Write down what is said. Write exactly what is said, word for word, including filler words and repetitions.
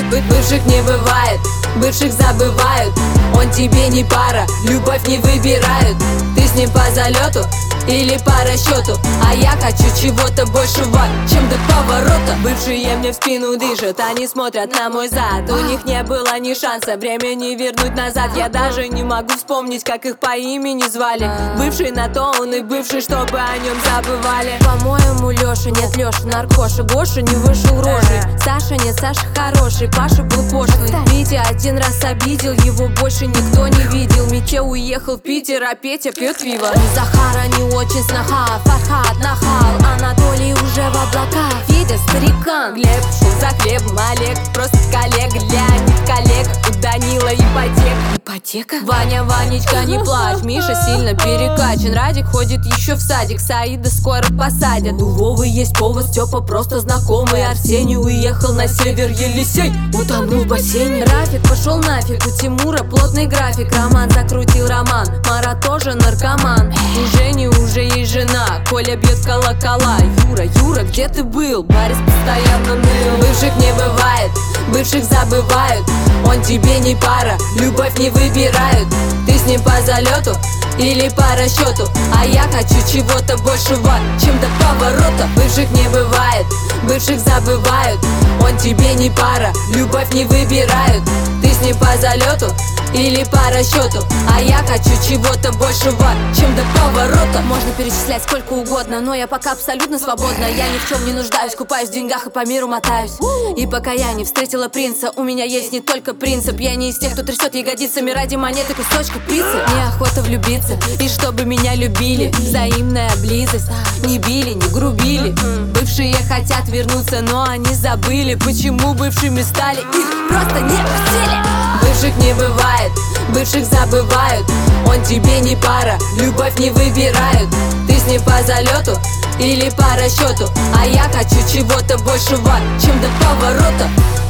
Бывших не бывает, бывших забывают. Он тебе не пара, любовь не выбирают. Ты с ним по залету или по расчету, а я хочу чего-то большего, чем до поворота. Бывшие мне в спину дышат, они смотрят на мой зад. У них не было ни шанса времени вернуть назад. Я даже не могу вспомнить, как их по имени звали. Бывший на то он и бывший, чтобы о нем забывали. По-моему, Леша, нет, Леша, наркоша. Гоша не вышел рожей. Саша, нет, Саша хороший, Паша был пошлый. Витя один раз обидел, его больше никто не видел. Митя уехал в Питер, а Петя пьет пиво. Ни Захара, не очень сноха, Фархат нахал, Анатолий уже в облаках. Федя старикан, Глеб шел за хлебом, Олег просто коллег, Леонид коллег, у Данила ипотека. Ипотека? Ваня, Ванечка, не плачь, Миша сильно перекачан, Радик ходит еще в садик, Саида скоро посадят. У Вовы есть повод, Степа просто знакомый, Арсений уехал на север, Елисей утонул в бассейне. Рафик пошел нафиг, у Тимура плотный график, Роман закрутил роман, Мара тоже наркоман. У Жени уже есть жена, Коля бьет колокола. Юра, Юра, где ты был? Борис постоянно ныл. Бывших не бывает, бывших забывают. Он тебе не пара, любовь не выбирают. Ты с ним по залету или по расчету, а я хочу чего-то большего, чем до поворота. Бывших не бывает, бывших забывают. Он тебе не пара, любовь не выбирают. Ты с ним по залету или по расчету, а я хочу чего-то большего, чем до поворота. Можно перечислять сколько угодно, но я пока абсолютно свободна. Я ни в чем не нуждаюсь, купаюсь в деньгах и по миру мотаюсь. И пока я не встретила принца, у меня есть не только принцип. Я не из тех, кто трясет ягодицами ради монеты кусочка пиццы. Неохота влюбиться, и чтобы меня любили. Взаимная близость, не били, не грубили. Бывшие хотят вернуться, но они забыли, почему бывшими стали, их просто не пустили. Бывших не бывает, бывших забывают. Он тебе не пара, любовь не выбирают. Ты с ним по залету или по расчету, а я хочу чего-то большего, чем до поворота.